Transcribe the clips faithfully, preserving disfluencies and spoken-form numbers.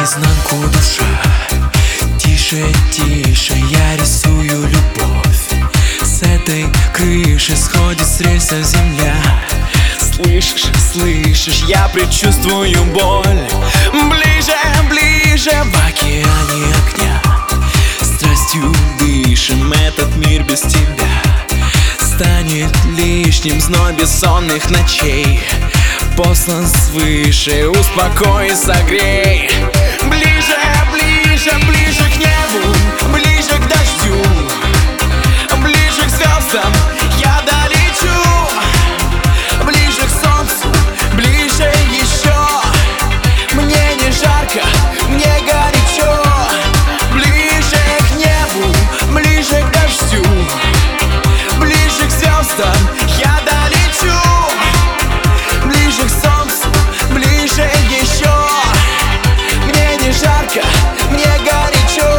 наизнанку душа. Тише, тише, я рисую любовь. С этой крыши сходит с рельса земля. Слышишь, слышишь, я предчувствую боль. Ближе, ближе, в океане огня. Страстью дышим, этот мир без тебя станет лишним зной бессонных ночей. Послан свыше, успокой и согрей. Ближе, ближе, ближе к небу, ближе к дождю, ближе к звездам я долечу. Ближе к солнцу, ближе еще. Мне не жарко, мне горячо. Ближе к небу, ближе к дождю, ближе к звездам я долечу. Ближе к солнцу, ближе еще. Мне не жарко, мне горячо.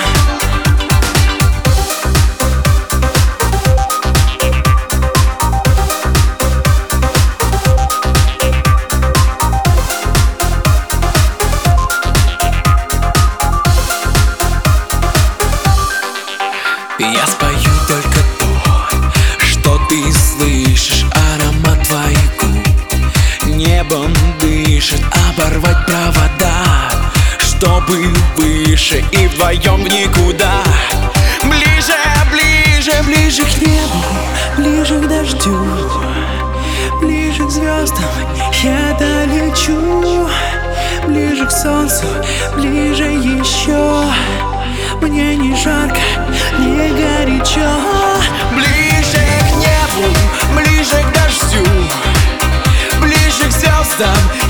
Я спою только то, что ты слышишь. Аромат твоих губ небом дышит. Оборвать провода, чтобы выше и вдвоем в никуда. Ближе, ближе, ближе к небу, ближе к дождю, ближе к звездам я долечу. Ближе к солнцу, ближе еще. Мне не жарко, не горячо. Ближе к небу, ближе к дождю, ближе к звездам